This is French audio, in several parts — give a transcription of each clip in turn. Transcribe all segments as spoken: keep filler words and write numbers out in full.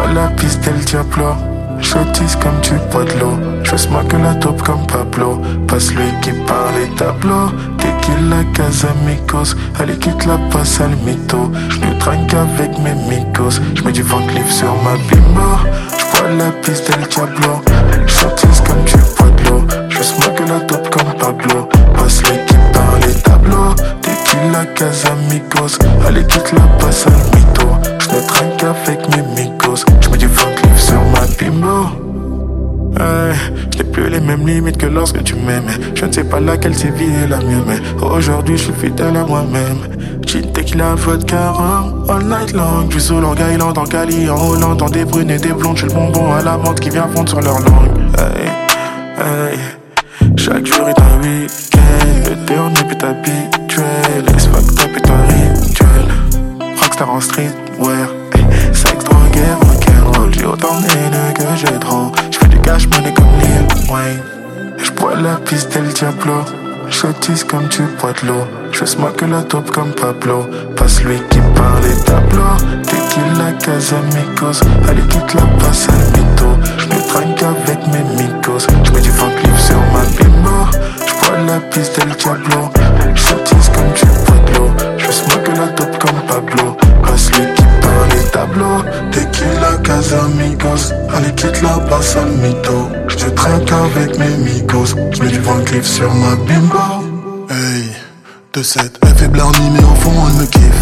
J'prends la piste et le diablo. J'otise comme tu bois de l'eau. Je smoke la taupe comme Pablo. Passe lui qui parle les tableaux. Tequila, Casamigos. Allez quitte la passe à le mytho. J'me trinque avec mes micos. J'mets du Van Cleef sur ma bimbo. J'bois la piste et le diablo. J'otise comme tu bois de l'eau. Je smoke la taupe comme Pablo. Passe lui qui parle les tableaux. Tequila, Casamigos. Allez quitte la passe à le mytho. J'me trinque avec mes micos. J'mets du Van Cleef sur ma bimbo. Hey, je n'ai plus les mêmes limites que lorsque tu m'aimais. Je ne sais pas laquelle c'est vie est la mieux, mais aujourd'hui je suis fidèle à moi-même. Gin, tequila, vodka, rhum, all night long. Je suis sous Long Island, en Cali, en Hollande, en des brunes et des blondes. J'ai le bonbon à la menthe qui vient fondre sur leur langue. Hey, hey, chaque jour est un week-end. Le thé on est plus habituel. Les fucked up est un rituel. Rockstar en streetwear. Hey, sexe, drogue et rock'n'roll. J'ai autant d'aide que j'ai trop. Cash money comme Lil Wayne. J'bois la piste et le diablo. J'otise comme tu bois de l'eau. Je smoke la taupe comme Pablo. Passe lui qui parle les tableaux. Tequila, Casamigos. Allez quitte la passe à le mytho. J'me trinque avec mes micos. J'mets du Van Cleef sur ma bimbo. J'bois la piste et le diablo. J'otise comme tu bois de l'eau. Je smoke la taupe comme Pablo. Passe lui qui parle les tableaux. Tequila, Casamigos. Allez quitte la passe à le mytho. J'te trinque avec mes micos. J'mets du Van Cleef sur ma bimbo. Hey, de sept, elle fait blarni mais au fond elle me kiffe.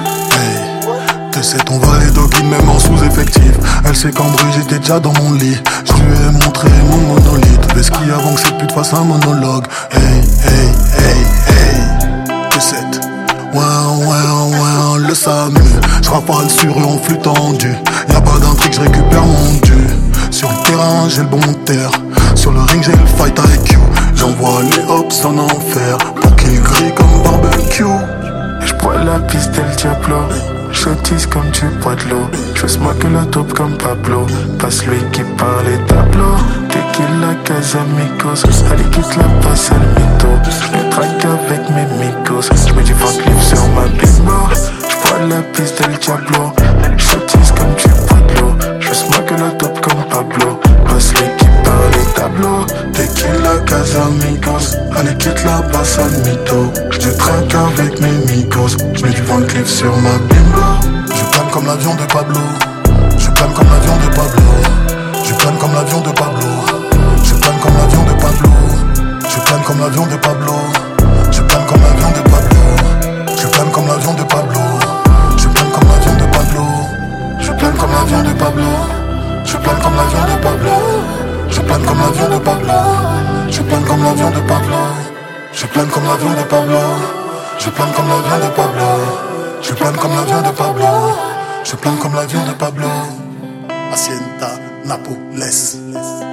Hey, de sept, on va les doggy même en sous-effectif. Elle sait qu'en bruit j'étais déjà dans mon lit. Je lui ai montré mon monolithe. Fais ce qu'il avant que cette pute fasse un monologue. Hey, hey, hey, hey, de sept. Ouais, ouais, ouais, le SAMU. J'rafale sur eux en flux tendu. Y'a pas d'intrigue, j'récupère mon dû. Sur le terrain, j'ai le bon terre. Sur le ring, j'ai le fight I Q. J'envoie les hops en enfer pour qu'ils grillent comme barbecue. J'bois la piste et le diablo. J'otise comme tu bois de l'eau. Je smoke la taupe comme Pablo. Passe lui qui parle les tableaux. Tequila, Casamigos. Allez quitte la passe à le mytho. J'me traque avec mes micos. J'mets du Van Cleef sur ma bimbo. J'bois la piste et le diablo. J'otise comme tu bois de l'eau. Je smoke la taupe comme Pablo. Passe lui qui parle les tableaux. Tequila, Casamigos. Allez quitte la passe à le mytho. J'te traque avec mes micos. J'mets du Van Cleef sur ma bimbo. Je plane comme l'avion de Pablo. Je plane comme l'avion de Pablo. Je plane comme l'avion de Pablo. Je plane comme l'avion de Pablo. Je plane comme l'avion de Pablo. Je plane comme l'avion de Pablo. Je plane comme l'avion de Pablo. Je plane comme l'avion de Pablo. Je plane comme l'avion de Pablo. Je plane comme l'avion de Pablo. Je plane comme l'avion de Pablo. Je plane comme l'avion de Pablo. Je plane comme l'avion de Pablo. Je plane comme l'avion de Pablo. Je plane comme l'avion de Pablo. Je plane comme l'avion de Pablo. Hacienda Napoles.